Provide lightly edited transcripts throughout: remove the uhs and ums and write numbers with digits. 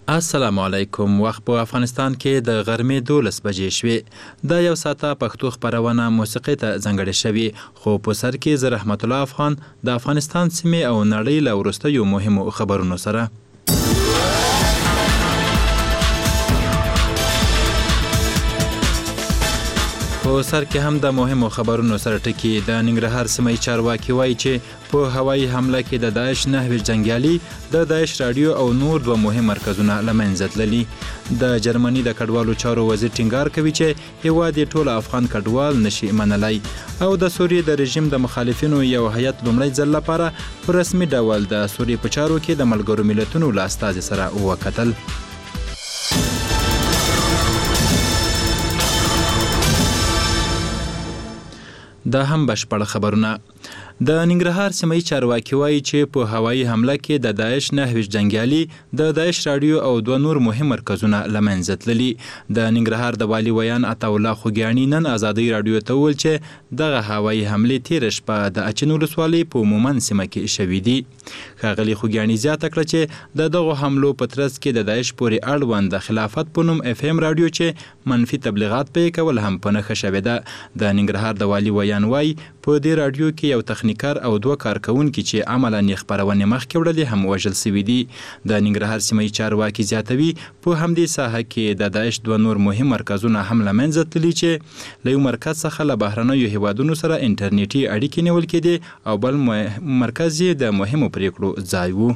السلام علیکم. وخت په افغانستان کې د غرمې 12 بجې شوې. د یو ساعته پښتو خبرونه موسیقي ته ځانګړې شوې، خو په سر کې زه رحمت الله افغان د افغانستان سیمې او نړۍ له وروستیو مهمو خبرونو سره. په سر کې هم د مهمو خبرونو سره ټکی. د ننګرهار سیمې چارواکي وایي چې په هوایي حمله کې د داعش 9 جنګیالي د داعش رادیو او نور دوه مهم مرکزونه له منځه تللي. د جرمني د کډوالو چارو وزیر ټینګار کوي چې هیواد یې ټول افغان کډوال نشي منلی. او د سوریې د رژیم د مخالفینو یو هیئت لومړی ځل لپاره په رسمي ډول د سوریې په چارو کې د ملګرو ملتونو له استازي سره وکتل. دا هم بشپړ خبرونه. د ننګرهار سیمې چارواکي وایي چې په هوایي حمله کې د داعش 9 جنګیالي د داعش رادیو او دوه نور مهم مرکزونه له منځه تللي. د ننګرهار د والي ویان عطاالله خوږیاڼي نن ازادۍ رادیو ته وویل چې دغه هوایي حملې تېره شپه د اچین ولسوالۍ په مومند سیمه کې شوي دي. ښاغلي خوږیاڼي زیاته کړه چې د دغو حملو په ترڅ کې د داعش پورې اړوند د خلافت په نوم FM رادیو چې منفي تبلیغات پې کول هم په نښه شوې ده. د ننګرهار د والي ویان وایي په دې رادیو کې یو تخنیکر او دوه کارکونکي چې عملاً یې خپرونې مخکې وړلې هم وژل سوي دي. د ننګرهار سیمې چارواکي زیاتوي په همدې ساحه کې د داعش دوه نور مهم مرکزونه هم له منځه تللي چې له یو مرکز څخه له بهرنیو هیوادونو سره انټرنیټي اړیکې نیول کېدې او بل مرکز یې د مهمو پریکړو ځای و.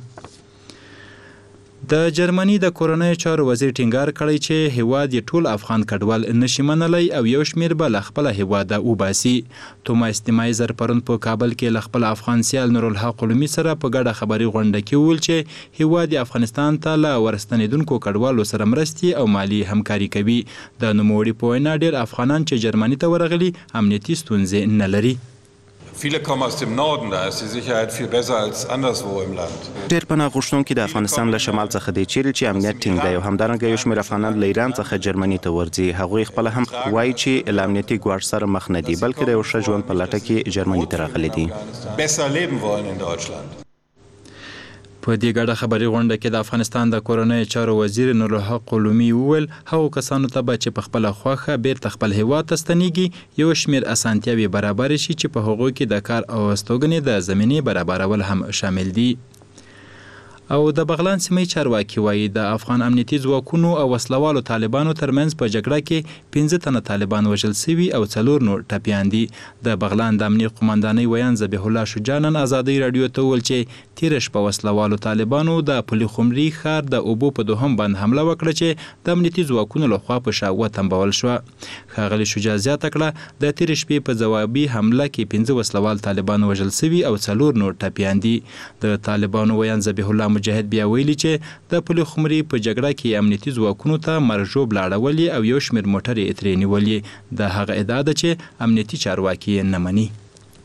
د جرمني د کورنیو چارو وزیر ټینګار کړی چې هیواد یې ټول افغان کډوال نشي منلی او یو شمیر به له خپله هیواده وباسي. توماس دیمایزر پرون په کابل کې له خپل افغان سیال نورالحق علومي سره په ګډه خبري غونډه کې وویل چې هیواد یې افغانستان ته له ورستنېدونکو کډوالو سره مرستې او مالي همکاري کوي. د نوموړي په وینا ډېر افغانان چې جرمني ته ورغلي امنیتي ستونزې نه لري. Viele kommen aus dem Norden, da ist die Sicherheit viel besser als anderswo im Land. ډېر پناه غوښتونکي د افغانستان له شمال څخه دی چیرې چې امنیت ټینګ دی او همدارنګه یو شمېر افغانان له ایران څخه جرمني ته ورځي. هغوی خپله هم وایي چې له امنیتي ګواښ سره مخ نه دي بلکې د یو ښه ژوند په لټه کې جرمني ته راغلي دي. Besser leben wollen in Deutschland. په دې ګډه خبري غونډه کې د افغانستان د کورنیو چارو وزیر نورالحق علومي وویل هغو کسانو ته به چې په خپله خوښه بیرته خپل هیواد ته ستنیږي یو شمېر اسانتیاوې برابر شي چې په هغو کې د کار او استوګنې د زمینې برابرول هم شامل دي. او د بغلان سیمې چارواکي وایي د افغان امنیتي ځواکونو او وسلوالو طالبانو ترمنځ په جګړه کې 15 تنه طالبان وژل سوي او 4 نور ټپیان دي. د بغلان د امنیت قومندانۍ ویان ذبیح الله شجاع نن ازادۍ رادیو ته وویل چې تېره شپه وسلوالو طالبانو د پلي خمري ښار د اوبو په دوهم بند حمله وکړه چې د امنیتي ځواکونو لخوا په شا وتنبول شوه. ښاغلي شجاع زیاته کړه د تېرې شپې په ځوابي حمله کې 15 وسلوال طالبان وژل سوي او 4 نور ټپیان دي. د طالبانو ویان ذبیح الله مجاهد بیا ویلي چې د پلي خمري په جګړه کې امنیتي ځواکونو ته مرژوب لاړولې او یو شمېر موټر یې ترې نیولې. د هغه ادعا ده چې امنیتي چارواکي یې نه مني.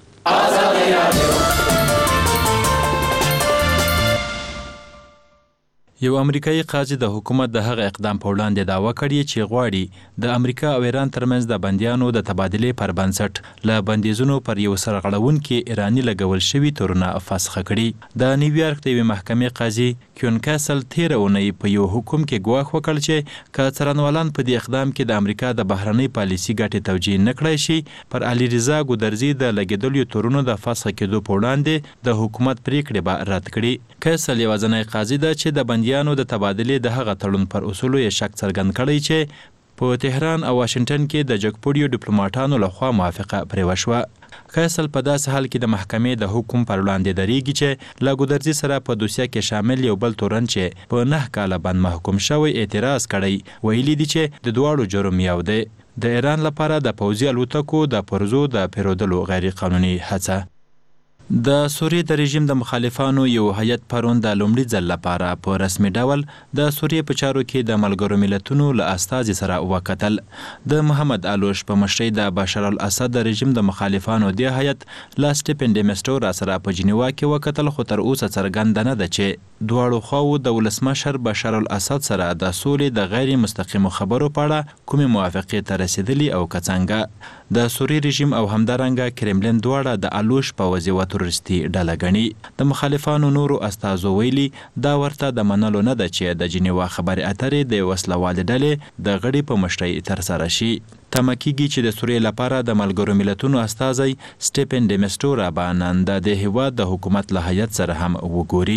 یو امریکایي قاضي د حکومت د هغه اقدام په وړاندې دعوه کړې چې غواړي د امریکا او ایران ترمنځ د بندیانو د تبادلې پر بنسټ له بندیزونو پر یو سرغړونکي ایراني لګول شوي تورونه فسخه کړي. د نیویارک د یوې محکمې قاضي کیون کاسل تېره اونۍ په یو حکم کې ګواښ وکړ چې که څارنوالان په دې اقدام کې د امریکا د بهرنۍ پالیسي ګټې توجیه نه کړی شي پر علیرضا ګودرزي د لګېدلو تورونو د فسخه کېدو په وړاندې د حکومت پریکړې به رد کړي. کاسل یوازینی قاضي ده چې د بندیانو د تبادلې د هغه تړون پر اصولو یې شک څرګند کړی چې په تهران او واشنګټن کې د جګپوړیو ډیپلوماټانو لخوا موافقه پرې وشوه. کاسل په داسې حال کې د محکمې د حکم پر وړاندې درېږي چې له ګودرزي سره په دوسیه کې شامل یو بل تورن چې په 9 کاله بند محکوم شوی اعتراض کړی. ویلي دي چې د دواړو جرم یو دی، د ایران لپاره د پوځي الوتکو د پرزو د پیرودلو غیر قانوني هڅه. د سوریې د رژیم د مخالفانو یو هیئت پرون د لومړي ځل لپاره په رسمي ډول د سوریې په چارو کې د ملګرو ملتونو له استازي سره وکتل. د محمد علوش په مشرۍ د بشار الاسد د رژیم د مخالفانو د هیئت لا سټیفن ډیمسټور سره په جنیوا کې وکتل، خو تر اوسه څرګنده نه ده چې دواړو خواو د ولسمشر بشار الاسد سره د سولې د غیر مستقیمو خبرو په اړه کومې موافقې ته رسیدلي او که څنګه. د سوریې رژیم او همدارنګه کرملین دواړه د الوش پوځي و تروریستي ډله ګڼي. د مخالفانو نورو استازو ویلي دا ورته د منلو نه ده چې د جنیوا خبرې اترې د وسلوالې ډلې د غړي په مشرۍ ترسره شي. تمه کېږي چې د سوریې لپاره د ملګرو ملتونو استازی سټیفن ډیمسټورا به نن د هیواد د حکومت له هیئت سره هم وګوري.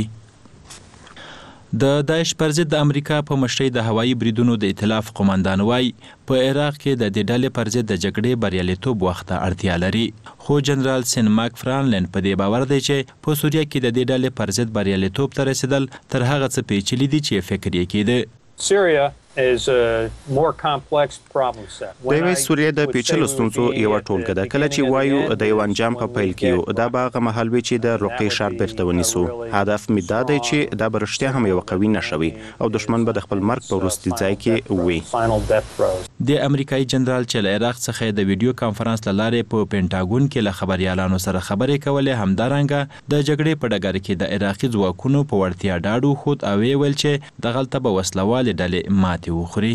د داعش پر ضد د امریکا په مشرۍ د هوایي بریدونو د ائتلاف قومندان وایي په عراق کې د دې ډلې پر ضد د جګړې بریالیتوب وخت ته اړتیا لري. خو جنرال سین ماک فرانلین په دې باور دی چې په سوریه کې د دې ډلې پر ضد بریالیتوب ته رسیدل تر هغه څه پیچلي دي چې فکر یې کېده. Syria is a more complex problem set. د یوې سوریې د پیچلو ستونزو یوه ټولګه ده. کله چې وایو د یو انجام په پیل کې یو، دا به هغه مهال وي چې د رقیې ښار بیرته ونیسو. هدف مې دا دی چې دا به رښتیا هم یوه قوي نښه وي او دښمن به د خپل مرګ په وروستي ځای کې وي. د امریکایي جنرال چې له عراق څخه د ویډیو کانفرنس له لارې په پینټاګون کې له خبریالانو سره خبرې کولې، همدارنګه د جګړې په ډګر کې د عراقي ځواکونو په وړتیا ډاډ وښود او ویې ویل چې دغلته به وسلوالې ډلې ماتې وخوري.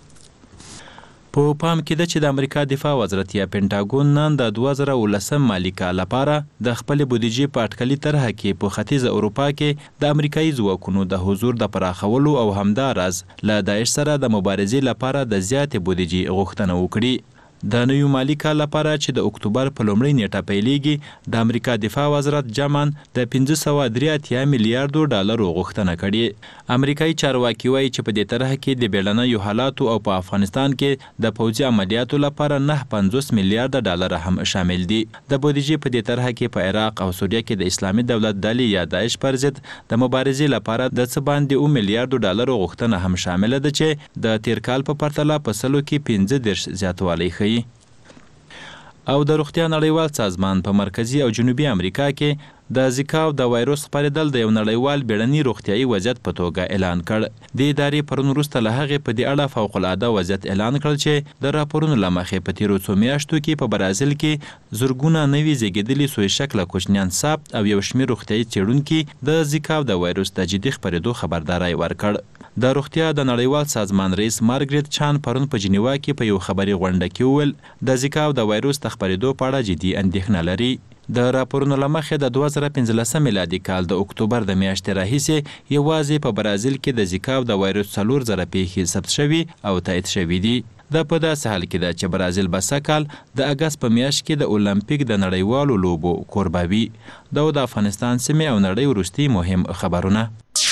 په پام کې ده چې د امریکا دفاع وزارت یا پینټاګون نن د 2019 مالي کال لپاره د خپل بودیجې په اټکلي طرح کې په ختیځ اروپا کې د امریکایي ځواکونو د حضور د پراخولو او همداراز له داعش سره د مبارزې لپاره د زیاتې بودیجې غوښتنه وکړي. د نوي مالي کال لپاره چې د اکتوبر په لومړۍ نیټه پیلېږي، د امریکا دفاع وزارت جمعاً د 583 میلیارډو ډالرو غوښتنه کړې. امریکایي چارواکي وایي چې په دې طرح کې د بیړنیو حالاتو او په افغانستان کې د پوځي عملیاتو لپاره 950 میلیارډ ډالر هم شامل دي. د بودیجې په دې طرح کې په عراق او سوریه کې د اسلامي دولت ډلې یا داعش پر ضد د مبارزې لپاره د څه باندې 2 میلیارډو ډالرو غوښتنه هم شامله ده چې د تیر کال په پرتله په سلو کې 15 زیاتوالی ښیي. او د روغتیا نړیوال سازمان په مرکزی او جنوبي امریکا کې د زیکاو د وایروس خپرېدل د یو نړیوال بیړني روغتیایي وضعیت په توګه اعلان کړ. د ادارې پرون وروسته له هغې په دې اړه فوق العاده وضعیت اعلان کړ چې د راپورونو له مخې په تیرو څو میاشتو کې په برازیل کې زرګونه نوي زیږېدلي سوی شکله کوچنیان ثبت او یو شمېر روغتیایي څېړونکي د زیکاو د وایروس د جدي خپرېدو خبرداری ورکړ. د روغتیا د نړیوال سازمان رئیس مارګریت چان پرون په جنیوا کې په یو خبري غونډه کې وویل د زیکاو د وایروس د خپرېدو په اړه جدي اندېښنه لري. د راپورونو له مخې د 2015 میلادي کال د اکتوبر د میاشتې راهیسې یوازې په برازیل کې د زیکاو د وایروس 4000 پیښې ثبت شوي او تایید شوي دي. دا په داسې حال کې ده چې برازیل به سږکال د اګست په میاشت کې د اولمپیک د نړیوالو لوبو کوربه وي. دا د افغانستان سیمې او نړۍ وروستي مهم خبرونه.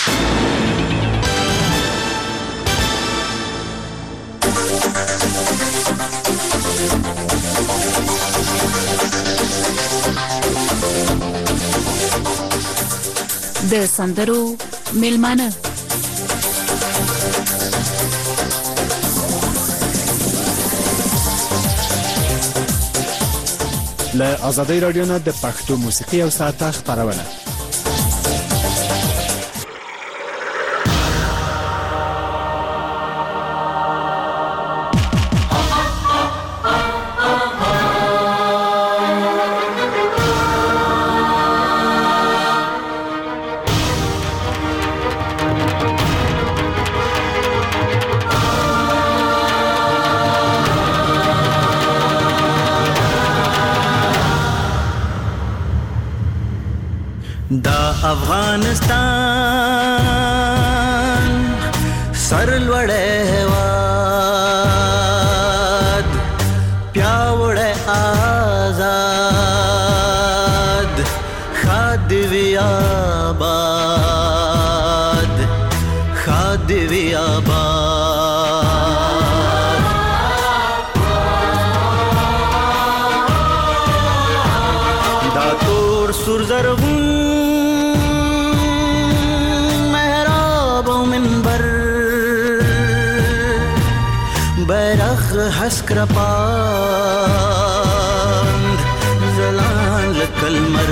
د سندرو میلمانه له آزادۍ رادیو نه د پښتو موسیقي او ساعته خپرونه. دا افغانستان سرلوړی هېواد پیاوړی آزاد ښاد وي آباد ښاد وي آباد دا تور سور زرغون بیرغ هسک رپاند زلان لکلمر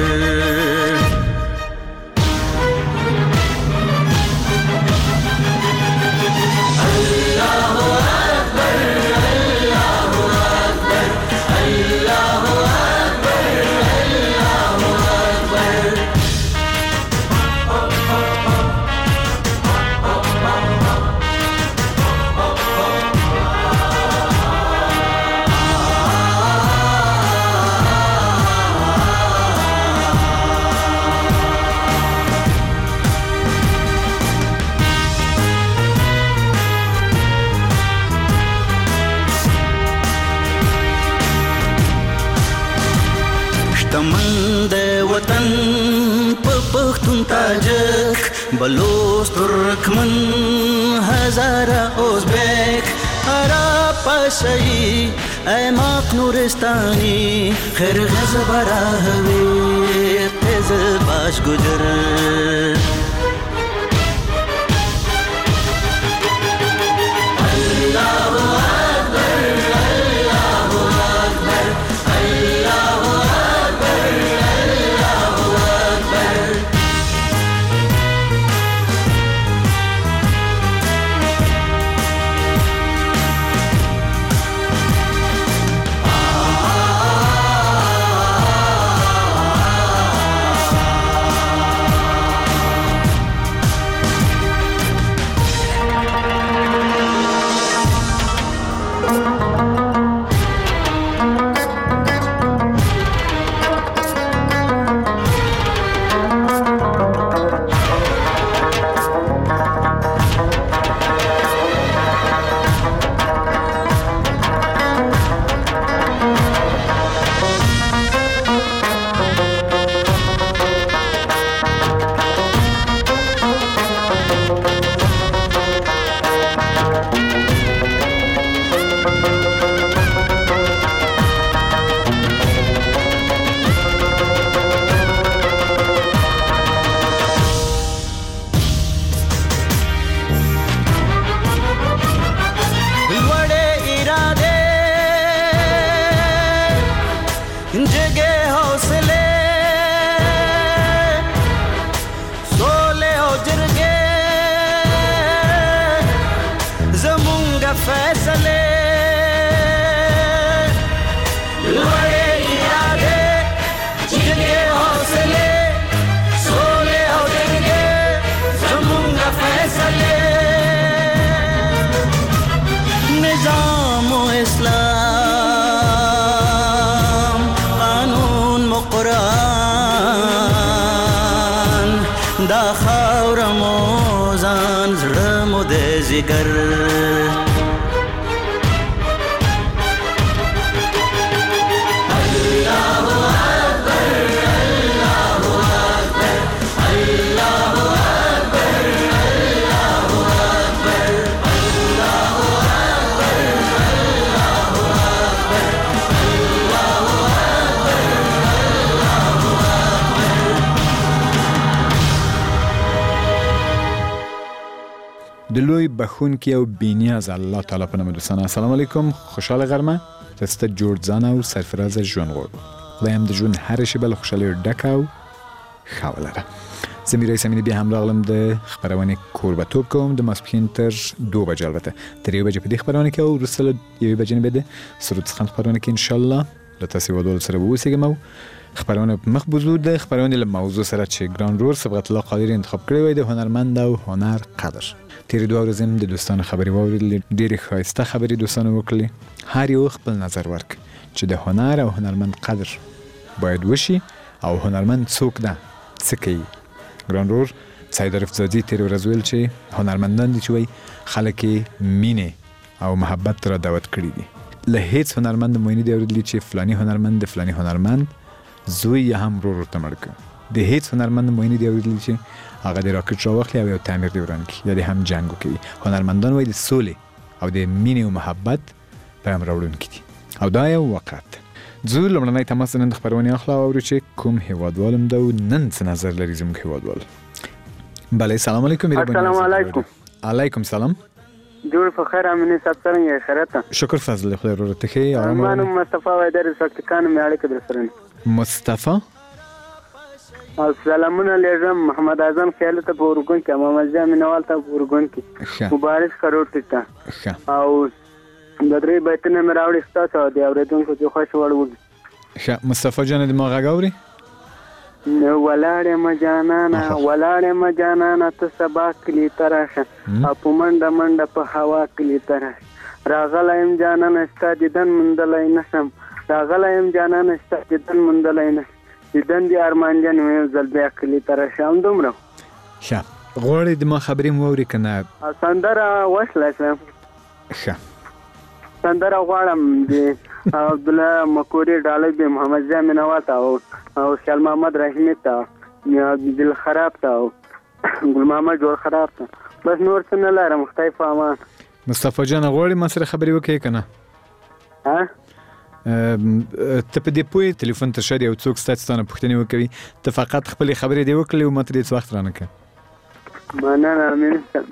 تاجک بلوچ ترکمن هزاره ازبک عرب پشایی ایماق نورستانی خرغز براهوی قزل باش گجر د لوی بخونکی او بینیاز الله تعالی په نوم دوستان السلام علیکم خوشحال غرمه تاسو جوړ ځان او سرفراز ژوند غواړم خدایم د ژوند هر شی بل خوشاله ډک او خاولره زميري سمینه بیا هم راغلم د خبرونه کوربتوب کوم د ماسپښین تر 2 بجې البته تر 1 بجې په دې خبرونه کې او رسل 1 بجې نه بده سرود څخه خبرونه کې ان شاء الله له تاسو ودول سره ووسیږم خبرونه مخ بزرگ ده خبرونه له موضوع سره چې ګران رور صبغت الله قادر انتخاب کړی وای د هنرمند او هنر قدر تیر دوه ورځې د دوستانو خبري واورېدل ډېرې ښایسته خبرې دوستانو وکړي هر یو خپل نظر ورک چې د هنر او هنرمند قدر باید وشي او هنرمند څوک ده څه کوي ګران رور سید رفزادی تیر ورځ ویل چې هنرمندان دي چې وای خلک مینه او محبت را دعوت کړي دي له هیڅ هنرمند مو نه دی اورېدلی چې فلانی هنرمند فلانی هنرمند زوی هم رو تمرکه د هیڅ هنرمند مو نه دی اورېدلی چې هغه د راکټ راوخلی او یو تعمیر دی وران کی یا د هم جنگ کوي هنرمندان وای د سولې او د مینې او محبت پیغام راوړونکي دي او دا یو وقت زه لمړنۍ تماس نن خبرونه اخلا او چې کوم هیوادوالم دا نن څه نظر لري زموږ هیوادوال بله سلام علیکم السلام علیکم علیکم سلام جوړ په خیر امنه صاحب څنګه یې خیرته شکر فضل خدای رو ته خیر منم مصطفی وایدر سکتکان مې اړیکه در سره مصطفی سلامونه لیږم محمد اعظم خیال ته پورګون کې محمد جامینوال ته پورګون کې مبارک خروټ ته او د درې بیتونه مې راوړي ستاسو د اوریدونکو چې خوش وړ وږي مصطفی جان د ما غاوري ولاړې ما جانانا ته سبا کلی تراشه په منډه منډه په هوا کلی تراشه راغلایم جانانا ستا دیدن مندلای نشم راغلایم جانانا ستا دیدن مندلای نشم دیدن دی ارمان جان مې زل بیا کلی تراشه هم دومره ښه غواړې د ما خبرې مو واورې که نه سندره وشله شم ښه سندره غواړم د عبدالله مکوري ډالۍ به محمد جامینوال ته او خیال محمد رحیمي ته دل خراب تا او ګل محمد جوړ خراب تا بس نور څه نه لرم خدای په امان. مصطفی جان غواړي ما سره خبرې وکړي که نه؟ ها ته په دې پوهې تلیفون ته شر یو څوک ستا چې تا نه پوښتنې وکوي ته فقط خپلې خبرې دې وکړلې او ما ته دې څه وخت رانه کړه. مننه امین صاحب.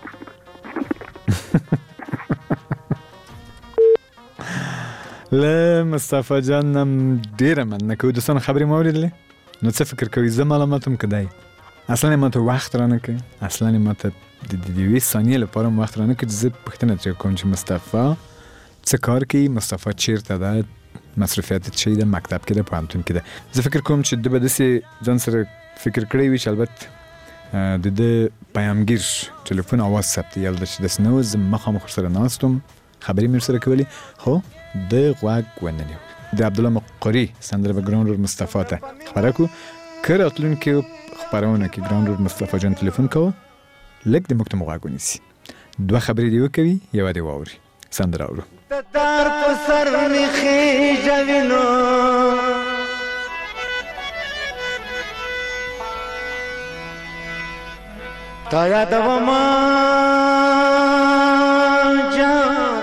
له مصطفی جان نه ډېره مننه کوو. دوستان خبرې مو اورېدلې؟ نو څه فکر کوئ زه معلومات هم که دی اصلا ما ته وخت رانه کوي، اصلا ما ته د یوې ثانیې لپاره هم وخت رانه کوي چې زه پوښتنه ترې کوم چې مصطفی څه کار کوي، مصطفی چیرته ده، مصروفیت څه شی ده، مکتب کې ده، پوهنتون کې ده. زه فکر کوم چې ده به داسې ځان سره فکر کړی وي چې البته د ده پیامګیر ټلیفون اواز ثبت یا چې داسې نه و. زه مخامخ ورسره ناست وم خبرې مې ورسره کولې خو ده غوږ ونه نیو. د عبدالله مقري سندره به ګران رور مصطفی ته خپره کړو. که راتلونکې خپرونه کې ګران رور مصطفی جان تلیفون کوه لږ د موږ ته مو غوږ ونیسي، دوه خبرې دې وکوي یوه دې واوري. سندره اورو. د دار په سر مې خېژه وینو تا یادومه جان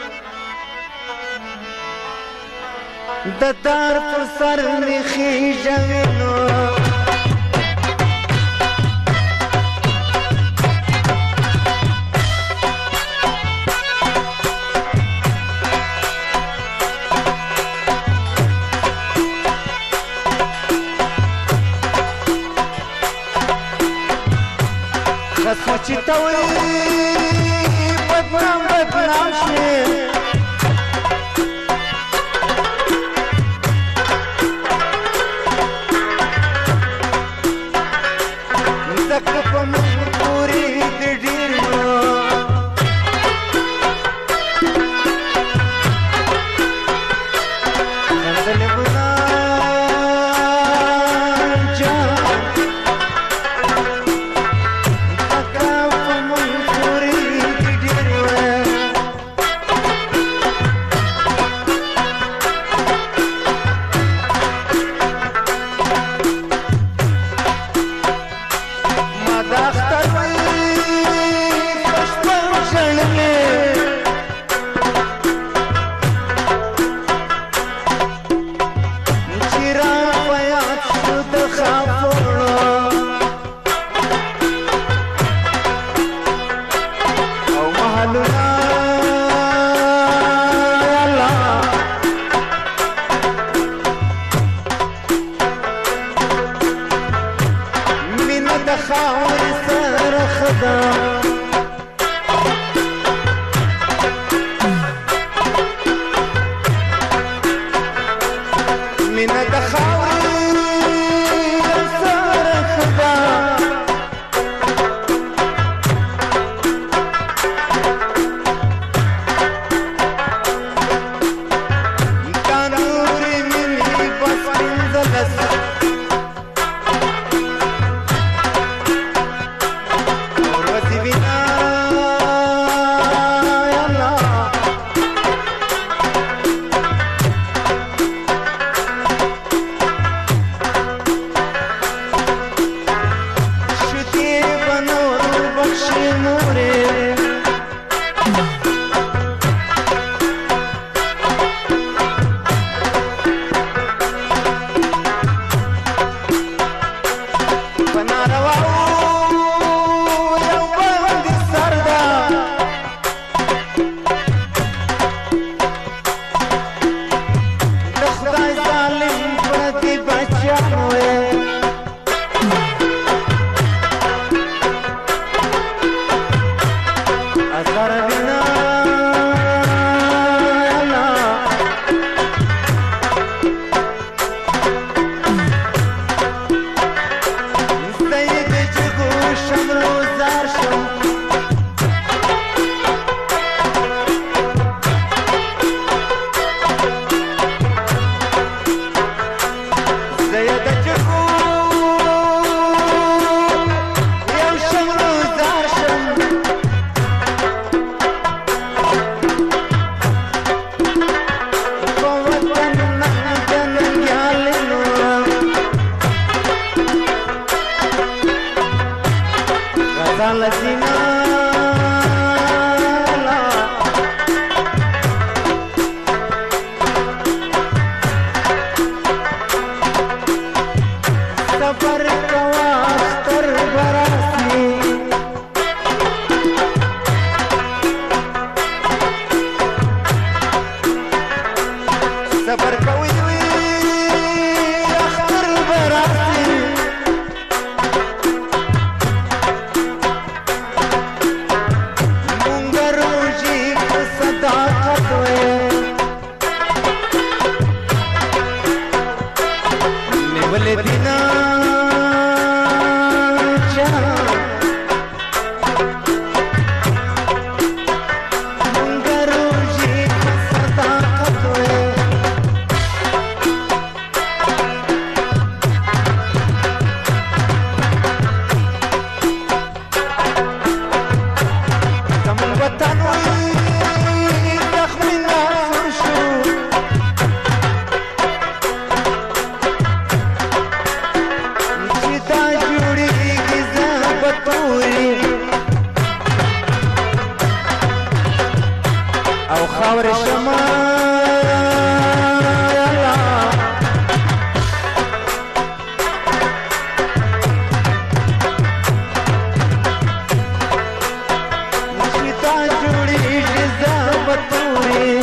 د دار په سر مې خېژه وینو چې ته وایې بدنام بدنام شي ځکه په موږ پورې د ډېر نو سندلې ګلان جان او خاور شما شیطان جوړیږي زما تورې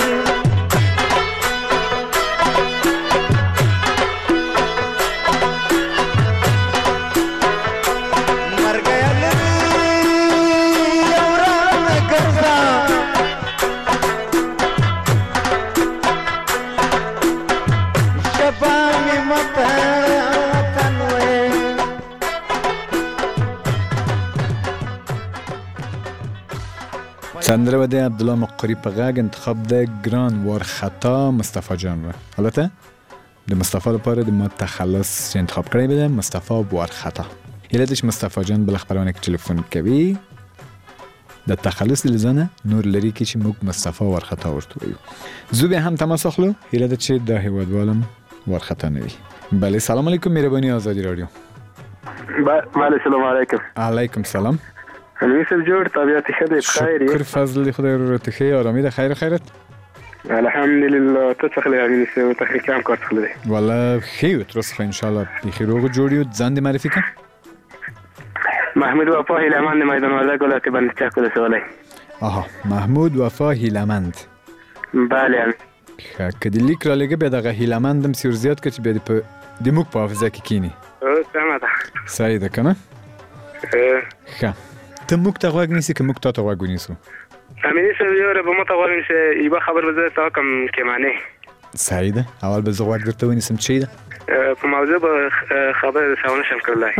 سندره و ده عبدالله مقری په غږ انتخاب ده ګران وارخطا مصطفی جان و البته د مصطفی لپاره د ما تخلص انتخاب کړی بده مصطفی وارخطا علتش مصطفی جان بل خبرونه کې ټلیفون کوي د تخلص لزانه نور لري کې چې موږ مصطفی وارخطا ورته وایو زو به هم تماس اخلو علت چې د هیوادوالم وارخطا نه وي بله سلام علیکم مهربانی آزادی رادیو بله سلام علیکم علیکم سلام یوسف جوړ طبیعت ښه دی بخیر شکر فضل خدای رو ته آرامی ده خیر خیرت الحمدلله ته څه خلک امین سه ته کام کار څه دی والله خیر ترس ان شاء الله بخیر رو جوړیو ځان دې معرفي کړه محمود وفا هیلمند میدان وزه ګلاتي باندې چا کوله سوالای آها محمود وفا هیلمند بله کدی لیک را لګه به دغه هیلمندم سیر زیات کچ به د موږ په حافظه کې کینی سمه ده صحیح ده کنه ښه ته موږ ته غوږ نیسی که موږ ته ته غوږ ونیسو امینی صاحب یاره به ما ته غوږ نیسه یوه خبر به زه تا کوم کې معنی صحیح ده اول به زه غوږ درته ونیسم چی ده په موضوع به خبر سره نشم کړلی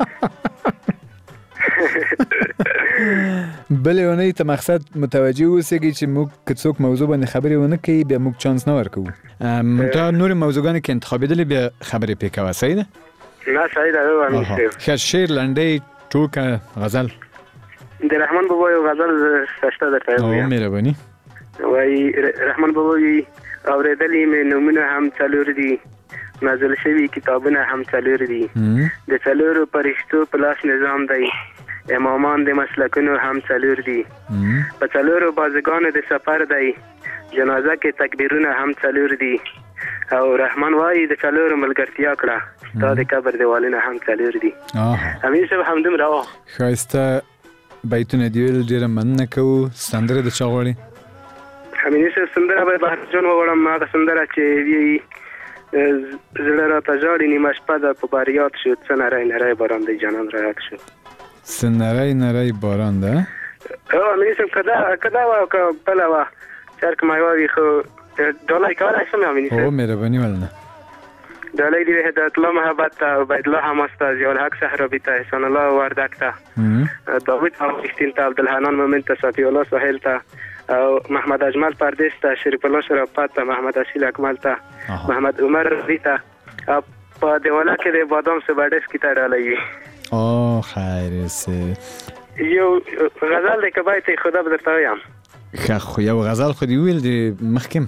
بلې اونۍ ته مقصد متوجه اوسېږي چې موږ که څوک موضوع باندې خبرې ونه کوي بیا موږ چانس نه ورکوو تا نورې موضوعګانې کې انتخابېدلې بیا خبرې پرې کوه صحیح ده نه صحیح ده امین صاحب ښه شعر لنډۍ ټوکه غزل د رحمان بابا یو غزل شته درته او مهرباني وایي رحمان بابا وایي اورېدلې مې نومونه هم څلور دي نازل شوي کتابونه هم څلور دي د څلورو فرشتو په لاس نظام دی امامان د مسلکونو هم څلور دي په څلورو بازګانو د سفر دی جنازه کې تکبیرونه هم څلور دي او رحمان وایي د څلورو ملګرتیا کړه ستا د قبر دیوالونه هم څلور دي امین صاحب همدومره وه ښایسته بیتونه دي ویل ډېره مننه کوو سندره د چا غواړې امین صاحب سندره به بهرجان وغواړم هغه سندره چې وایي زړه راته ژاړي نیمه شپه ده په بریاد شو څه نری نری باران دی جانان را یاد شو څه نری نری باران ده امین صاحب که دا وه که بله وه چې هر کومه یوه وي خو ډالۍ کولی شم امین صاحب او مهرباني ولنه ډالۍ دې هدایت الله محبت ته عبید الله حماس ته ضیاءالحق صحرابي ته احسان الله وردک ته داود آغشتین ته عبدالحنان مومن ته صفی الله ساحل ته او محمد اجمل پردیس ته شریف الله شرافت ته محمد اصیل اکمل ته محمد عمر رضی ته په دیواله کې د بادام سباډس کې ته ډالۍ وي خیر سه یو غزل دی که باید خدا به درته وایم ښه خو یو غزل خو دې ویل د مخکې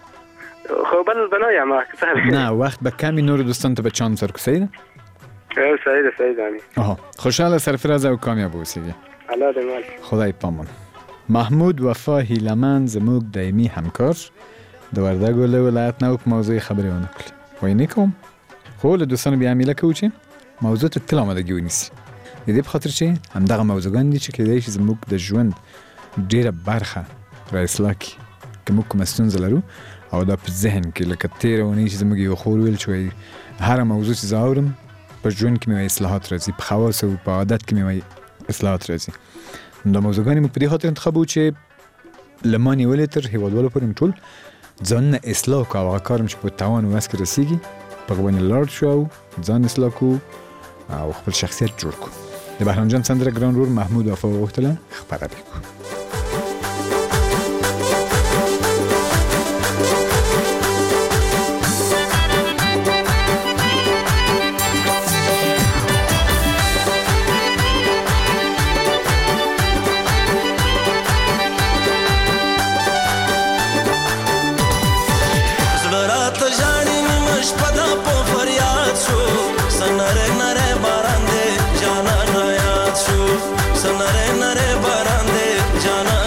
خو بل به نه یم نه وخت به کمی نور دوستان ته به چانس ورکو صحیح ده صحیح ده صحیح ده خوشحاله سرفراز او کامیاب اوسیږي الله دې مل خدای پامان محمود وفا هیلمند زموږ دایمي همکار د وردګو له ولایت نه په موضوع خبرې ونه کړې وایي نه کوم خو له دوستانو بیا همیله کوو چې موضوع ته تل آمادګي ونیسي د دې په خاطر چې همدغه موضوعګان دي چې کیدای شي زموږ د ژوند ډېره برخه را اصلاح کړي که موږ کومه ستونزه لرو او دا په ذهن کې لکه تېره اونۍ چې زموږ یو خور ویل چې وایي هره موضوع چې زه اورم په ژوند کې مې اصلاحات راځي په خواص او په عادت کې مې اصلاحات راځي دا موضوعګانې موږ په دې خاطر انتخابوو چې له ما نیولې تر هېوادوالو پورې موږ ټول ځانونه اصلاح کړو او هغه کار چې په توان او وس کې رسېږي په هغه باندې لاړ شو او ځان اصلاح کړو او خپل شخصیت جوړ کړو د بهرام جان سندره ګران ورور محمود وفا وغوښتله خپره دې کړو Nare nare barande jana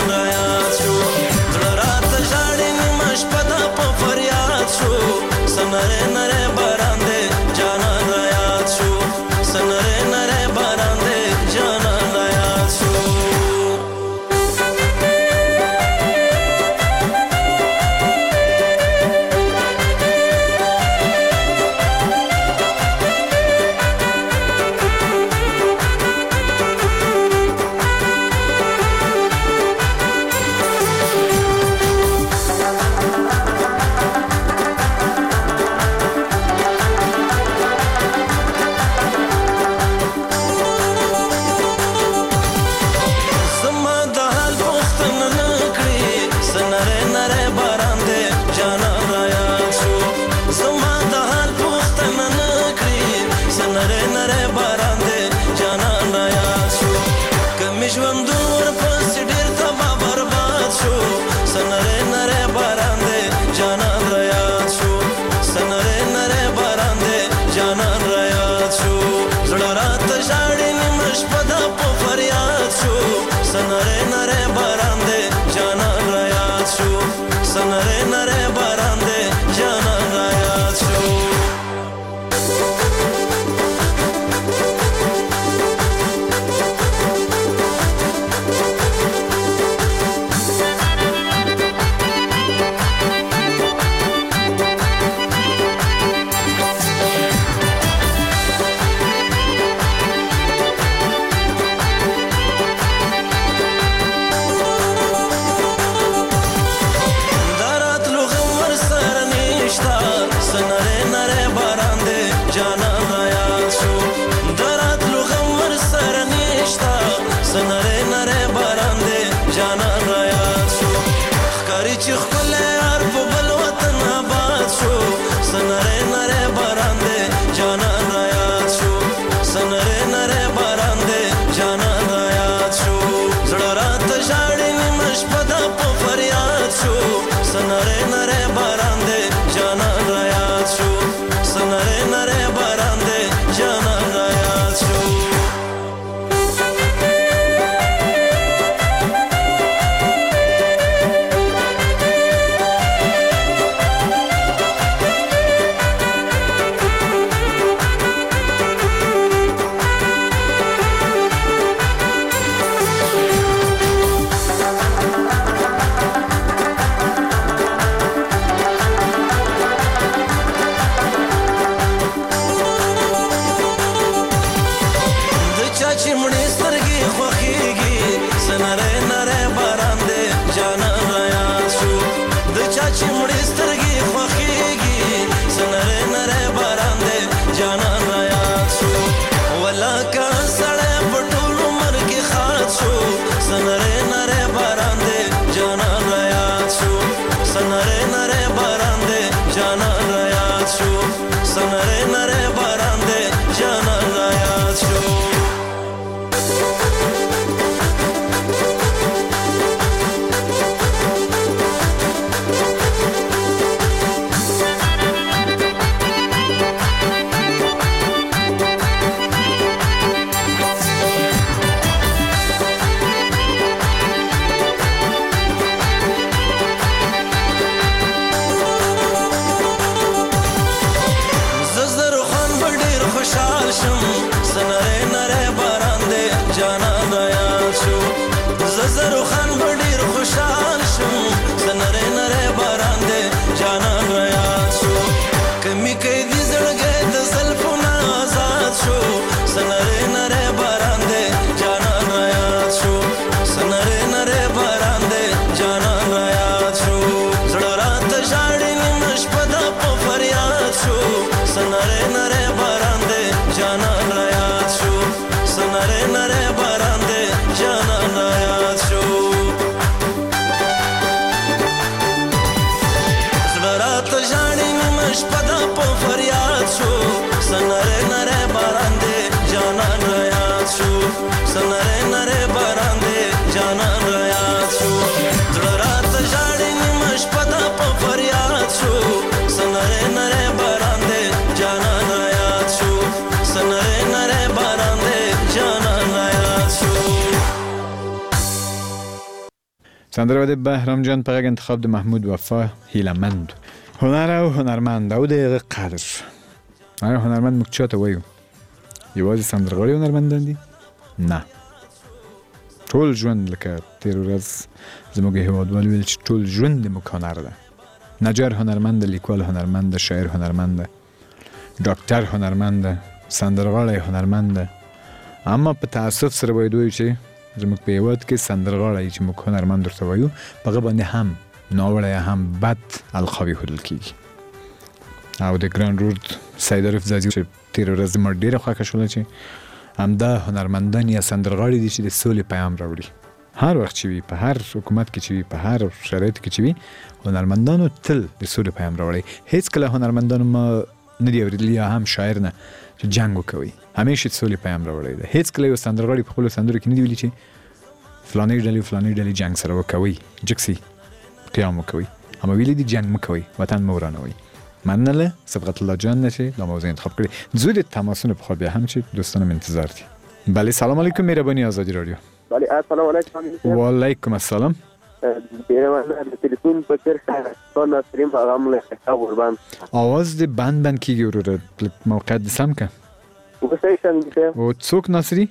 جانان را یاد شو ښکاري چې ښکلی هر په بل وطن آباد شو سنره نره باران دی جانان را یاد شو سنره نره باران دی جانان را یاد شو زړه راته ژاړي نیمه شپه ده په فریاد شو سنره نره باران دی جانان را یاد شو سنره نره باران دی جانان را یاد شو سندره بهرام جان په انتخاب د محمود وفا هیلمند هنر او هنرمند او د قدر هنرمند موږ چاته وایو یوازې سندرغاړي هنرمندان دي نه ټول ژوند لکه تیر ورځ زموږ هیوادوال ویل چې ټول ژوند موږ هنر ده نجار هنرمند لیکوال هنرمند شاعر هنرمند ډاکټر هنرمند سندرغاړی هنرمند اما په تاسف سره باید وایو چې زموږ په هیواد کې سندرغاړی چې موږ هنرمند ورته وایو په هغه باندې هم ناوړه هم بد القابې ښودل کېږي او د ګران رود سید عارف ځاځي چې تېره ورځ زما ډېره خوښه شوله چې همدا هنرمندان یا سندرغاړي دي چې د سولې پیغام راوړي هر وخت چې وي په هر حکومت کې چې وي په هر شرایطو کې چې وي هنرمندانو تل د سولې پیغام راوړي هېڅکله هنرمندانو ما نه دي اورېدلي یا هم شاعر نه چې جنګ وکوي همیشه د سولې پیغام راوړی دی هېڅکله یو سندرغاړي په خپلو سندرو کې نه دي ویلي چې فلانۍ ډلې فلانۍ ډلې جنګ سره وکوئ جګسي قیام وکوئ اما ویلي دي جنګ مه کوئ وطن مه ورانوئ مننه صبغت الله جان نشه دا موضوع انتخاب کړی زود تماسونه په خوا بیا هم چې دوستانم انتظار دي بله سلام علیکم مهربانی آزادی رادیو بله السلام علیکم و علیکم السلام د تلیفون په تر سره ناصرین پیغام له قربان आवाज دې بند کیږي وروره موقعیت دې سم که وسه څنګه او څوک ناصری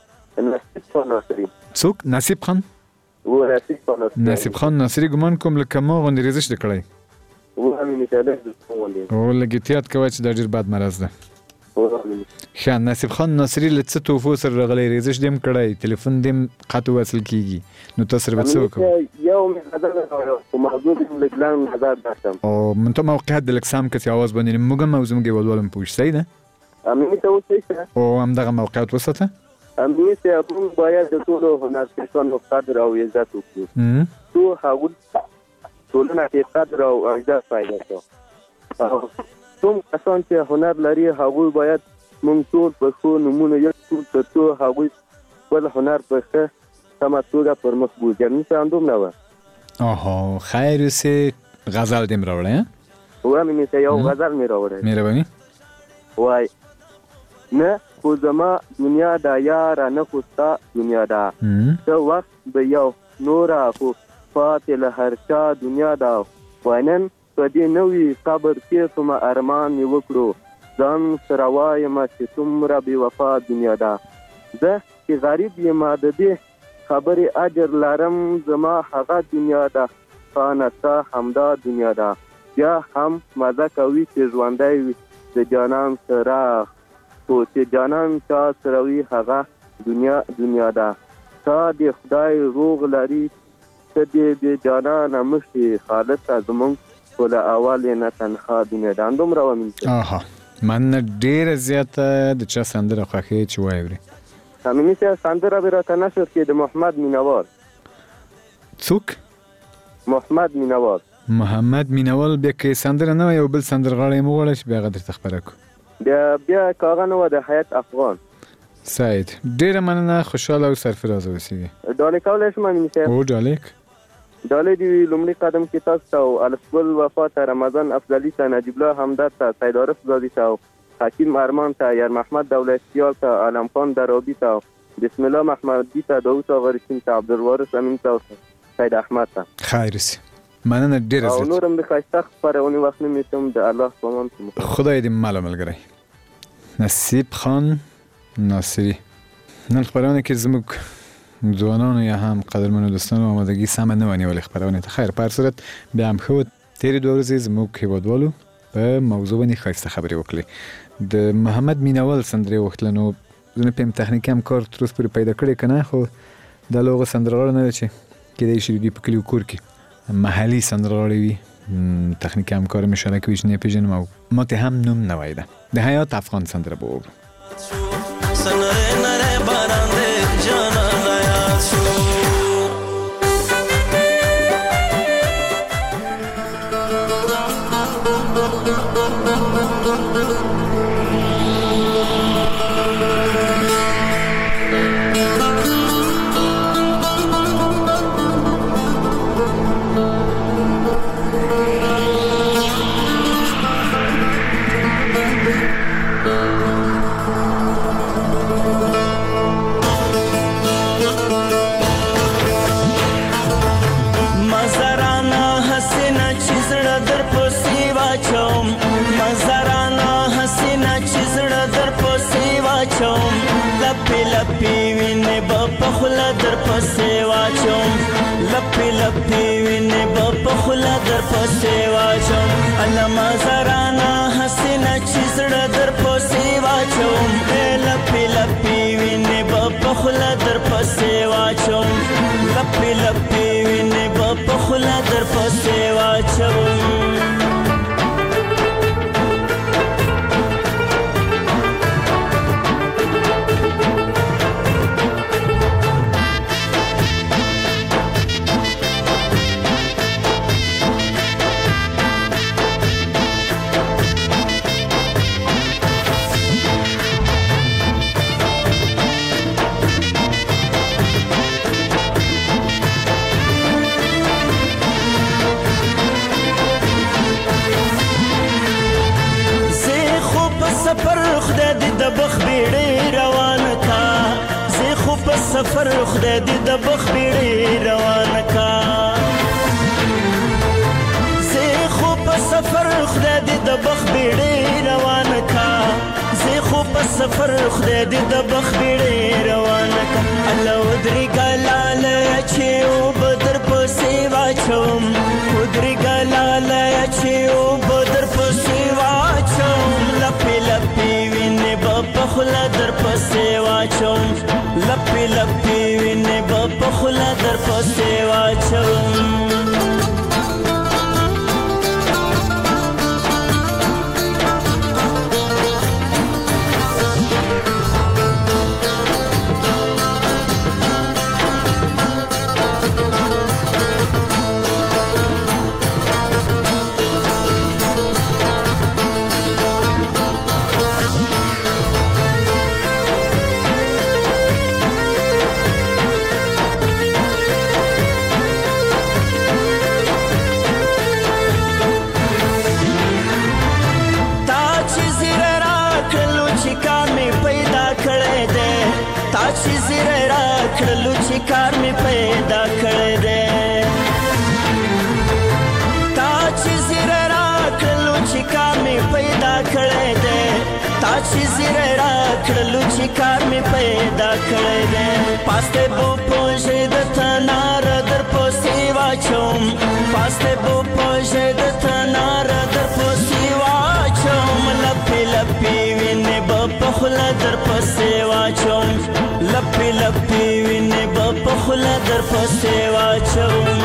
څوک نصیب خان و نصیب خان ناصری ګمان کوم لکه ما غوندې ریزش دې کړی و همین ته او لګیتیات کوي چې دا ډېر بد مرض ده ښه نصیب خان ناصری له څه توفو سره راغلی ریزش دې هم کړی تلیفون دې هم قطع وصل کیږي نو تاسو سره به څه وکړو یو مې نظر او محدود لګلان نظر داشتم او منته موقعیت د لکسام کې आवाज باندې موږ هم زموږ ولولم پوښ صحیح ده امین ته وڅ او هم دغه موقعیت وساته امیر صاحب موږ باید د ټولو هنرپیشانو قدر او عزت وکړو. تو هغوی ټولنه کې قدر او عزت پیدا کړو. کوم کسان چې هنر لري هغوی باید موږ ټول په ښو نومونه یاد کړو تر څو هغوی خپل هنر په ښه سمه توګه پر مخ بوځي. امیر صاحب همدومره وه. آها خیر اوسې غزل دې م راوړی؟ وه امیر صاحب یو غزل مې راوړی. مهرباني. وای نه خو زما دنیا دا یاره نه خو ستا دنیا دا څه وخت به یو نوره خو پاتې له هر چا دنیا دا وای نن په دې نوي قبر کې څومره ارمان مې وکړو ځان سره وایم چې څومره بې وفا دنیا دا زه چې غریب یم د دې خبرې اجر لرم زما هغه دنیا دا خانه ستا همدا دنیا دا بیا هم مزه کوي چې ژوندی وي د جانان سره خو چې جانان چا سره وي هغه دنیا ده تا د خدای روغ لري ته دې د جانانه مخکې خالصه زمونږ خو له اول یې نه تنها دنیا ده. همدومره وه. آها من ډېره زیاته د چا سندره خوښوې چې واورې؟ امیني صاحب سندره به راته نشر کړي د محمد مینوال. څوک؟ محمد مینوال. محمد مینوال. بیا که سندره نه یو بل سندرغاړی مو غواړی چې بیا هغه درته خپره کړو؟ بیا کاغه نه وه د حیات افغان. سعید ډېره مننه، خوشحاله او سرفرازه اوسېږئ. ډالۍ کولی شم امیني صاحب؟ هو ډالۍ. ډالۍ دې وي لومړي قدم کې تاسو ته او الفګل وفا ته، رمضان افضلي ته، نجیب الله همدرد ته، سید عارف زادي ته، حکیم ارمان ته، یار محمد دولتیار ته، علم خان درابي ته، بسم الله محمدی ته، داوود آقا رشین ته، عبدالوارث امین ته، سید احمد ته. خیر اوسې. مننه ډېره زیاته. او نورم د ښایسته خپرونې وخت نه میشم د الله په امان کې. خدای دې مل ملګری. نصیب خان ناصری. نن خپرونه کې زموږ ځوانانو یا هم قدرمنو دوستانو آمادګي سمه نه ونیولې خپرونې ته. خیر په هر صورت بیا هم ښه تېرې 2 ورځې زموږ هېوادوالو په موضوع باندې ښایسته خبرې وکړې. د محمد مینوال سندرې وغوښتله. نو زه نه پوهېږم تخنیکي همکار تر اوسه پورې پیدا کړی که نه، خو دا له هغو سندرغاړو نه ده چې کیدای شي د دوی په کلي و کور کې محلي سندرغاړی وي. تخنیکي همکار مې اشاره کوي چې نه یې پېژنم او ما ته هم نوم نه وایده. د حیات افغان سندره به وورو. علما زرانا حسنا چې زړه در پسې واچوم لپې لپې وینې به په خوله در پسې واچوم لپې لپې وینې به په خوله در پسې واچوم. سفر خدای دې د بخ بیړې روان کا زه خو په سفر خدای دې د بخ بیړې روان کا زه خو په سفر خدای دې د بخ بیړې روان کا الله ودري ګلال چې او بدر پسې واچوم ودري ګلال چې او بدر پسې واچوم لپې لپې وینې په خوله در پسې واچوم لپې لپې وینې به په خوله در پسې واچوم. چې زیری راکړلو چې کار مې پیدا کړی دی تا چې زیری راکړلو چې کار مې پیدا کړی دی تا چې زیری راکړلو چې کار مې پیدا کړی دی پاسته بو پوژې د تنار در پسې واچوم پاسته بو پوژې د تنار در پسې واچوم لپې لپې وینې به په خوله در پسې واچوم لپې لپې وینې به په خوله در پسې واچوم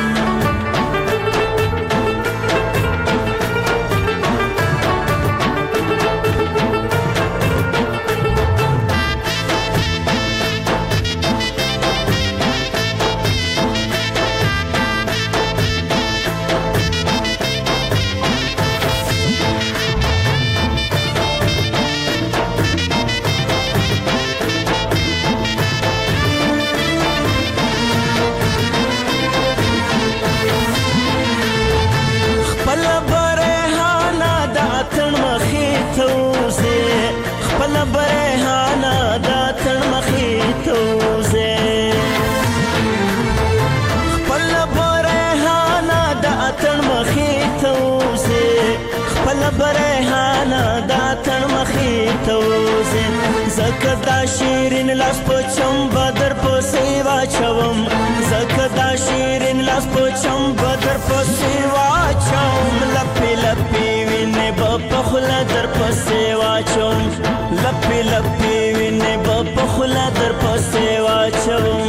زکه دا شیرین لاس په چمبه در پسې واچوم زکه دا شیرین لاس په چمبه در پسې واچوم لپې لپې وینې به په خوله در پسې واچوم لپې لپې وینې به په خوله در پسې واچوم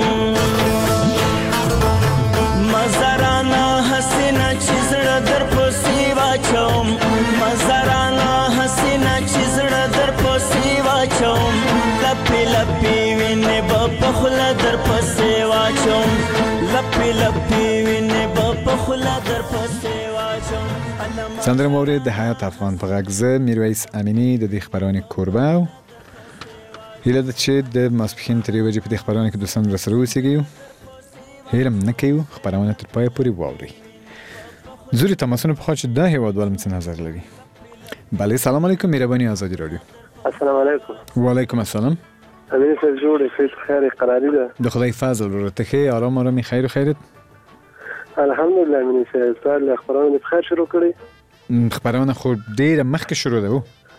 مزارانه حسینه چې زړه در پسې واچوم مزارانه حسینه چې زړه در پسې واچوم لپې لپې وینې به په خوله در پسې واچوم لپې لپې وینې به په خوله در پسې واچوم سندره مورد د حیات افغان په غږ زه میرویس امینی د دې خبرونې کوربه و هیله ده چې د ماسپښین تر 1 بجې په دې خبرونه کې دوستان راسره اوسیږئ هیله م نه کوي خبرونه تر پایه پورې واورئ زوری تماسونه په خوا چې دا هیوادوال څه نظر لري بله سلام علیکم مهربانی آزادی رادیو السلام علیکم و علیکم السلام امین صاحب جوړ خیر خیر قراری ده د خدای فضل ورته خیر آرام آرامي خیر و خیرت الحمدلله امین صاحب سوال خبرونه په خیر شروع کړی خبرونه خو ډیره مخکې شروع ده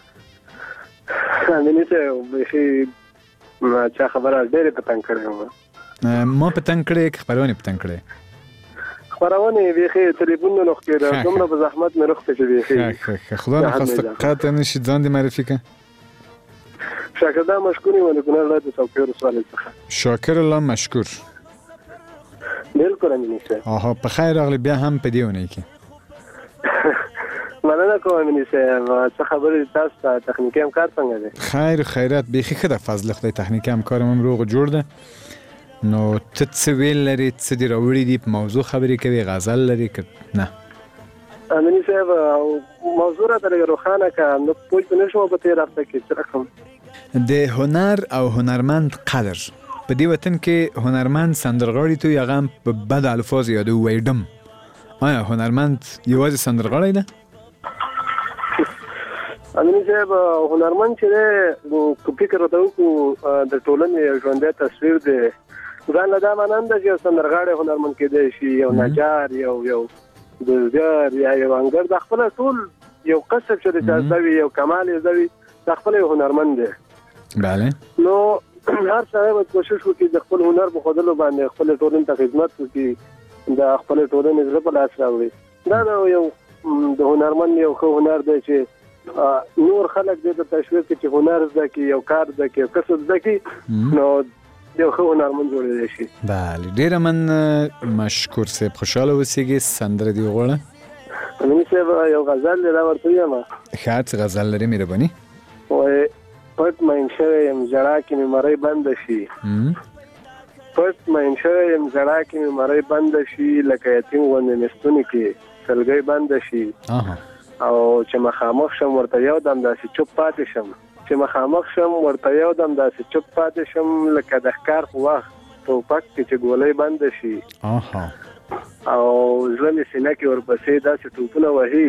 امین صاحب به ما چا خبره ډیره پتنګ کړې ما پتنګ کړې خبرونه پتنګ کړې خبرونه بیخي تلیفون نه لوخ کړه دومره په زحمت مې روخته چې بیخي خدا نه خواسته قاطع نشي ځان دې معرفي کړه شاکر الله مشکوري ولکن الله دې څوکیر سوال څخه شاکر الله مشکور بالکل امین صاحب آها په خیر راغلی بیا هم په دیونه کې مننه کوم امین صاحب څه خبرې تاسو ته تخنیکی همکار څنګه دی خیر خیرات بیخي خدای فضل خدای تخنیکی همکارم هم روغ جوړ ده نو ته څه ویل لري څه دې راوړي دي په موضوع خبرې کوي غزل لري که نه امین صاحب موضوع راته لږ روښانه کړه نو پوه نه شوم په تېر هفته کې څه رقم د هنر او هنرمند قدر په دې وطن کې هنرمند سندرغاړي تو هغه په بد الفاظ یادو ویډم آیا هنرمند یوازې سندرغاړی ده امین صاحب هنرمند چې کو فکر وته کو د ټولنې ژوندۍ تصویر دی ځان له دا مانند چې سندرغاړی هنرمند کېدی شي یو نجار یو بزګر یا یو انګر د خپل ټول یو قصب چې د زوی یو کمال زوی د خپل هنرمند دی بله نو هر څه کوشش وکړي د خپل هنر په خودلو باندې خپل ټولنې ته خدمت وکړي د خپل ټولنې زړه په لاس راوړي دا یو د هنرمند یو ښه هنر دی چې نور خلک دې ته تشویق کوي چې هنر زده کړي یو کار زده کړي کسب زده کړي نو یو ښه هنرمند جوړېدلی شي بله ډېره من مشکور صاحب خوشحاله اوسېږي سندره دې وغواړه امین صاحب یو غزل دی دا ورته ویم ښه څه غزل لري مهرباني وایي پټ مین شوی یم ژړا کې مې مرۍ بنده شي پټ مین شوی یم ژړا کې مې مرۍ بنده شي لکه یتیم غوندې مې ستوني کې سلګۍ بنده شي او چې مخامخ شم ورته یو دم داسې چوپ پاتې شم چې مخامخ شم ورته یو دم داسې چوپ پاتې شم لکه د ښکار په وخت ټوپک کې چې ګولۍ بنده شي او زړه مې سینه کې ورپسې داسې ټوپونه وهي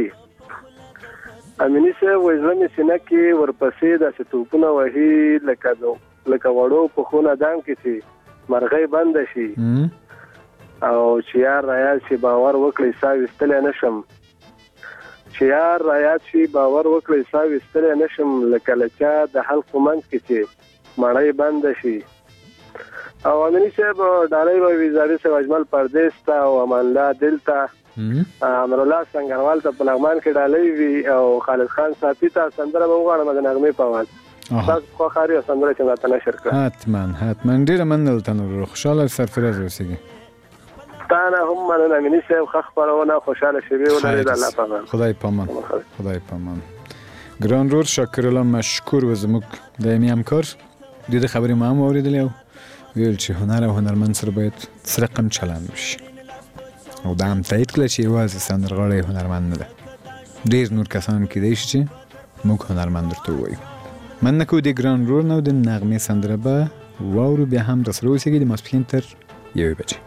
امینی صاحب وایي زړه مې سینه کې ورپسې داسې توپونه وهي لکه د لکه وړو په خونه دام کې چې مرغۍ بند شي او چې یار رايات شي باور وکړي سا وستل نشم چې یار رايات شي باور وکړي سا وستل نشم لکه لچا د حلق منځ کې چې مړۍ بند شي او امني صاحب ډالۍ و وزارت صاحب اجمل پردیس ته او امان الله دل ته امر الله څنګهوال ته په لغمان کې ډالۍ وی او خالد خان صافي ته سندره وغواړم د نغمې په आवाज تاسو خو خاري سندره څنګه ته نشر کړه حتما ډیره مننه تاسو خوشاله سرفراز اوسئ تانا هم مننه امني صاحب خبرونه خوشاله شوي ولري د الله په امان خدای پامان ګران رور شاکر الله مشکور و زموږ دایمي همکار د خبرې ما هم اوریدلې ویل چې هنر او هنرمند سره باید څه رقم چلند وشي او دا هم تایید کړه چې یوازې سندرغاړی هنرمند نه ده ډېر نور کسان کیدای شي چې موږ هنرمند ورته ووایو مننه کوو د ګران رور نه او د نغمې سندره به واورو بیا هم راسره اوسېږي د ماسپښین تر 1 بجې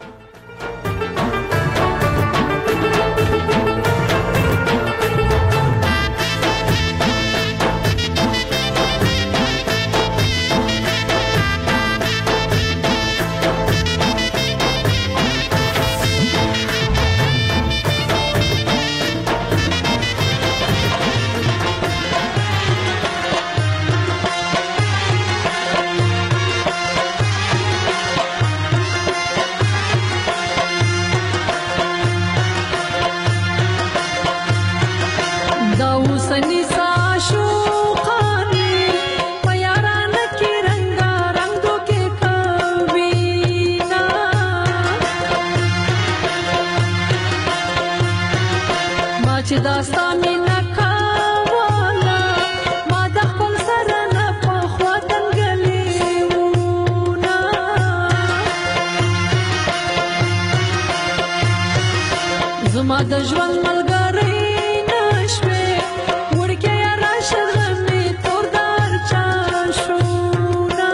د ژوند ملګری نشوي ورکه یا راشد غمي تور دار چا شونا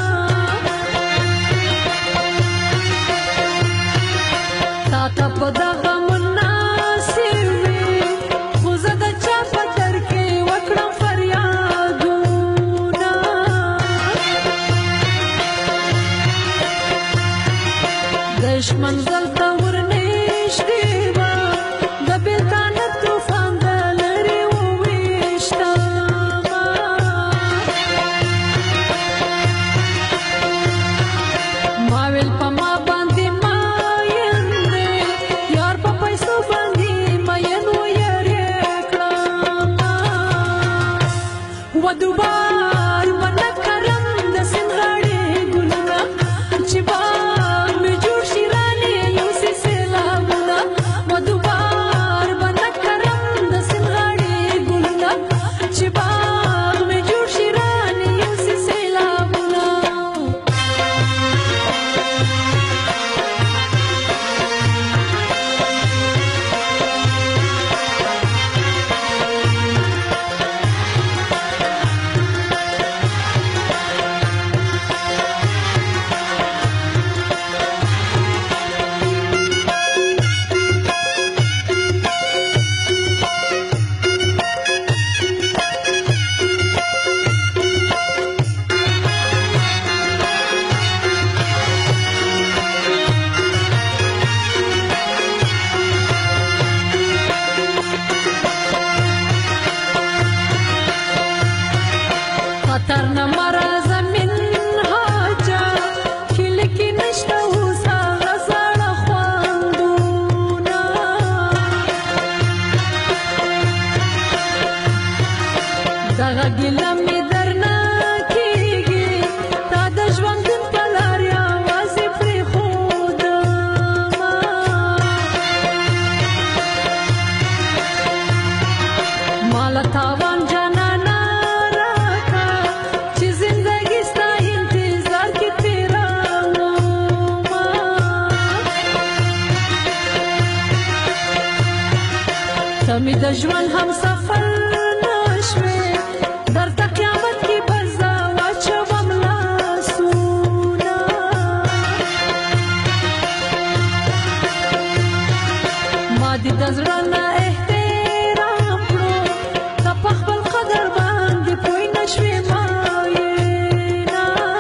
تا ته په دغه مناسبي خو زه د چا په تر کې وکړم فریادونه دشمن زلته ورنشتي ودوبار ونکرم د سنغړې ګلونه چې باغ مې جوړ شي رانې یو سي سیلابونه ودوبار ونکرم د سنغړې ګلونه چې باغ مې جوړ شي رانې یو سي سیلابونه خطر نه مرا زمین هاجا کلکی نشته اوس هغه زړه خواندونه دغه ګیله مې درنه کېږي تا د ژوندون په لار یوازې پرېښودمه ما له تاوان جانانه تمی د ژوند هم سفر نشوي درته قیامت کې برزه واچوم لاسونه ما دې د زړه نه احترام کړو ته په خپل قدر باندې پوه نشوې ماینا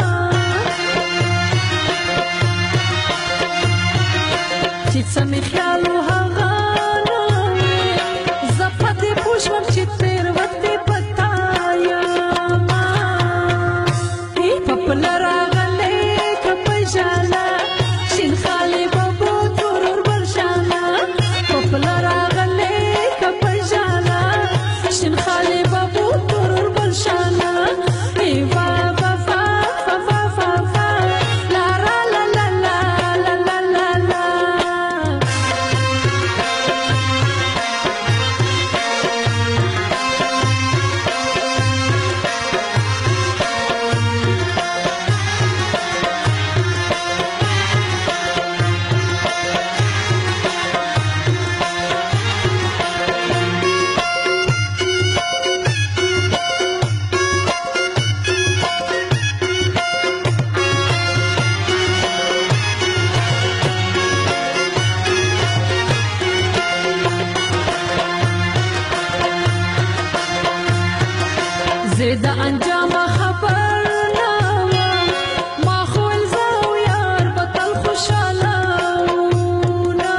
زید انجام خبر نوام ما خوال زاو یار بطل خوشالاونا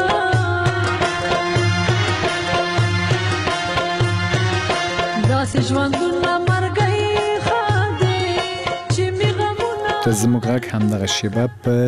داس ژوندونه مرګي خاده چې می غمونه ته زموږ غږ همدغه شیبه په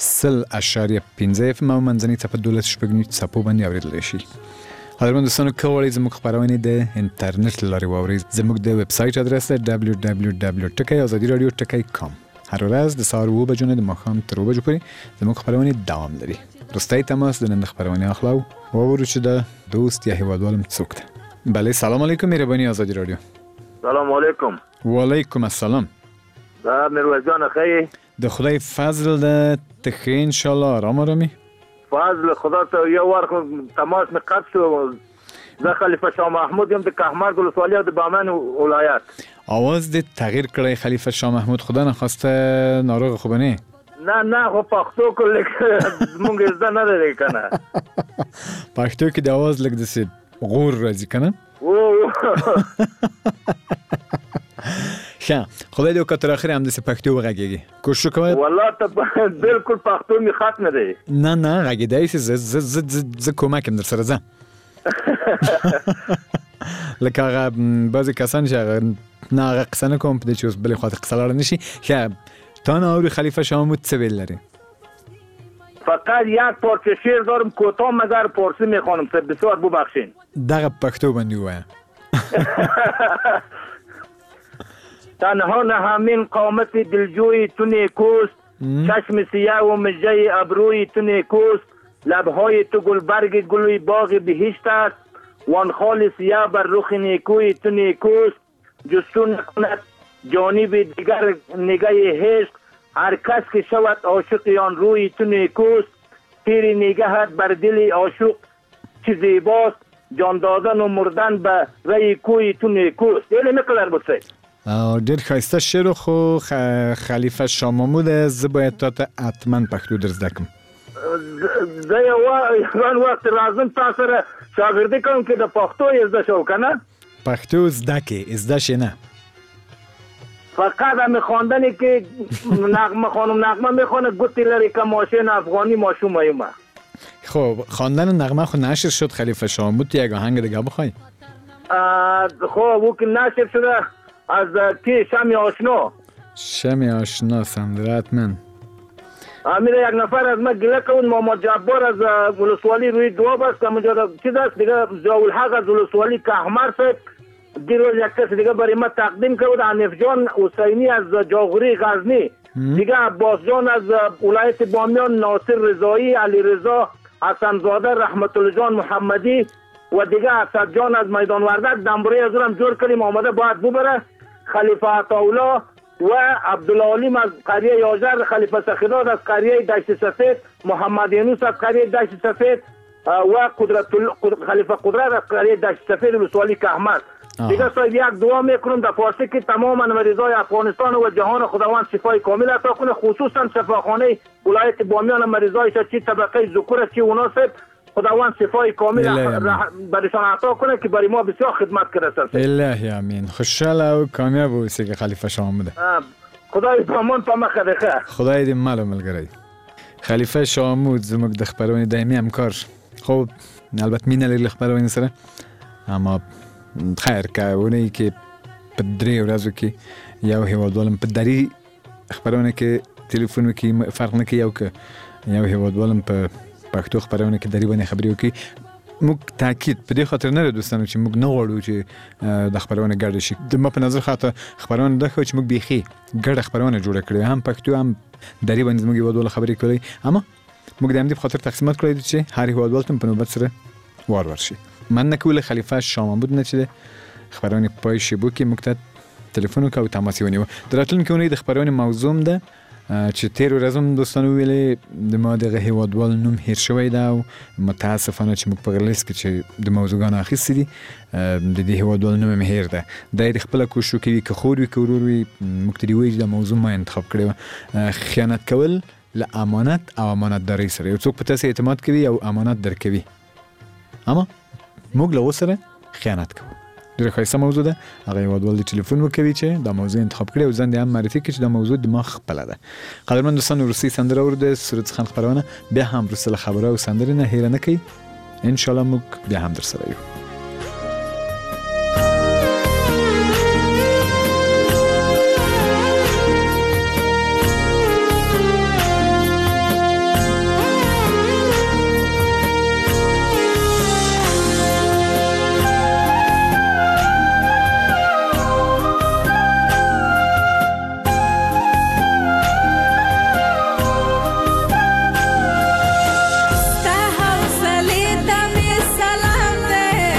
0.15 او منځنۍ څپه 12.9 څپو باندې اورېدلی شي. قدرمن دوستانو کولی زموږ خپرونې د انټرنیټ له لارې واورئ. زموږ د ویب سایټ ادرس www.azadiradio.com. هر ورځ د سهار 7 بجو نه د ماښام تر 7 بجو پورې زموږ خپرونې دوام لري. وروستی تماس د نن د خپرونې اخلو وورو چې د دوست یا هیوادوالم څوک ده. بله سلام علیکم مهرباني آزادی رادیو. سلام علیکم. و علیکم السلام. دا میرویس جان خیلی د خدای فضل ده تخی انشالله آرام آرامی فضل خدا ته یو وار تماس می قطع شو. زه خلیفه شاه محمود یم د کهمرد ولسوالۍ د بامیان ولایت. آواز د تغییر کړی خلیفه شاه محمود خدا نخواسته ناروغ خوب نه نه خو پښتو کو لیک مونږ زده نه لري کنه پښتو کې د آواز لګ د سي غور راځي کنه ښه خدای دې وکړه اخر هم د پښتو وغږیږي کوشش کوئ والله ته بالکل پښتو می خط نه دی نه غږیدای شي ز کومک هم در سره ځم لکه هغه بعضی کسان چې نه هغه قصه نه کوم په دې چې اوس بلې خواته قصه لاړه نشي ښه تا نه اوري خلیفه شاه محمود څه ویل لري فقط یک پارچه شعر دارم کوتاه مگر پارسی میخوانم بسیار ببخشین دغه پښتو باندې وایه تنها نه همین قامت دلجوی تو نیکوست چشم سیاه و مژه ابروی تو نیکوست لبهای تو گلبرگ گلوی باغ بهشت است وان خال سیاه بر رخ نیکوی تو نیکوست جستو نکند جانب دیگر نگاه عشق هر کس که شود عاشق آن روی تو نیکوست تیر نگهت بر دل عاشق چه زیباست جان دادن و مردن به رای کوی تو نیکوست یعنی مقدر بود سید ډیر ښایسته شعر خو خلیفه شاه محمود زه باید تا ته حتما پښتو در زده کړم زه یو وخت راځم تا سره شاګردي کوم چې د پښتو یې زده شو که نه پښتو زده کې زده شي نه فقط همې خواندنې کې نغمه خانم نغمه میخوانه گوتی لري که ماشین افغانی ماشوم ایمه خب خواندن نغمه خو نشر شد خلیفه شاه محمود یک آهنگ دیگه بخوای خب او که نشر شده از کی شمی آشنا سندرات من امیر یک نفر از ما گله کن محمد جبار از ولسوالی روی دو بست که منجا چیز است دیگه زاول حق از ولسوالی کهمر صاحب دیروز یک کس دیگه برای ما تقدیم کرد حنیف جان حسینی از جاغوری غزنی دیگه عباس جان از ولایت بامیان ناصر رضایی علی رضا حسن زاده رحمت الله جان محمدی و دیگه اسد جان از میدان وردک دنبوری از اونم جور کردیم آمده باید ببره خلیفه عطاولا و عبدالعلیم از قریه یاجر خلیفه سخیداد از قریه دشت سفید محمد یونس از قریه دشت سفید و خلیفه قدرت از قریه دشت سفید ولسوالی کهمرد دیگه صاحب یک دعا میکنم در فارسی که تمام مریضای افغانستان و جهان خداوند شفای کامل عطا کنه خصوصا شفاخانه ولایت بامیان مریضایش چی طبقه ذکور چی مناسب خداوند شفای کامل برایشان عطا کنه که برای ما بسیار خدمت کرده الهی امین خوشحال او کامیاب اوسی که خلیفه شاه محمود خدای پامان پا مخدخه خدای دې مالو ملګری خلیفه شاه محمود زموږ د خبرونې دایمي همکار خب البته مینه لري خبرونه سره اما خیر کاونه کې په درې ورځو کې یو هیوادوالم په دری خبرونه کې ټلیفون کې فرق نه کوي یو هیوادوالم په پښتو خبرونه کې دری باندې خبرې وکړي موږ تاکید په دې خاطر نه دوستانو چې موږ نه غواړو چې د خبرونه ګډ شي د ما په نظر خاطر خبرونه د خو چې موږ بيخي ګډ خبرونه جوړ کړو هم پښتو هم دری باندې موږ یو ډول خبرې کوي اما موږ د همدې په خاطر تقسیمات کړی چې هر هیوادوال ته په نوبت سره وار ورشي من نکول خلیفه شام بود نه چې خبرونه پای شي بو کې موږ ته تلیفون او تماس ونیو دراتلون کې ونی د خبرونه موضوع ده چې تیر ورځم دوستانو ویلې د ما د هیوادوال نوم هیر شوی دا او متاسفانه چې موږ په غلیس کې چې د موضوعګانو اخیستې دي د دې هیوادوال نوم هیر ده د خپل کوشش کوي که خور وي کورور وي مقتدی وي د موضوع ما انتخاب کړو خیانت کول له امانت او امانتداري سره یو څوک په تاسو اعتماد کوي او امانت درکوي اما موږ له وسره خیانت کوو ډېر ښایسته موضوع ده هغه هیوادوال د ټلیفون وکوي چې دا موضوع انتخاب کړي او ځان دې هم معرفي کړي چې دا موضوع دماغ خپله ده قدرمن دوستان وروستۍ سندره اورده سرود خان خبرونه بیا هم وروسته له خبره او سندرې نه هیره نه کوي انشاءالله موږ بیا هم در سره یو ستا حوصلې ته مې سلام دی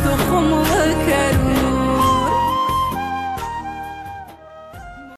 تخم وکرو